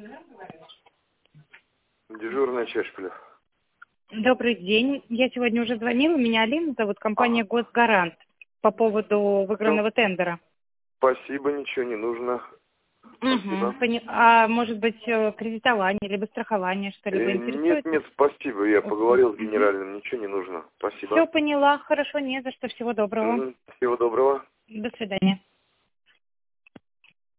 Дежурная Чешпилев. Добрый день. Я сегодня уже звонила. Меня Алина зовут, компания «Госгарант» по поводу выигранного тендера. Спасибо, ничего не нужно. Спасибо. А может быть, кредитование, либо страхование, что-либо интересует? Нет, спасибо. Я поговорил с генеральным, ничего не нужно. Спасибо. Все поняла. Хорошо, не за что. Всего доброго. Всего доброго. До свидания.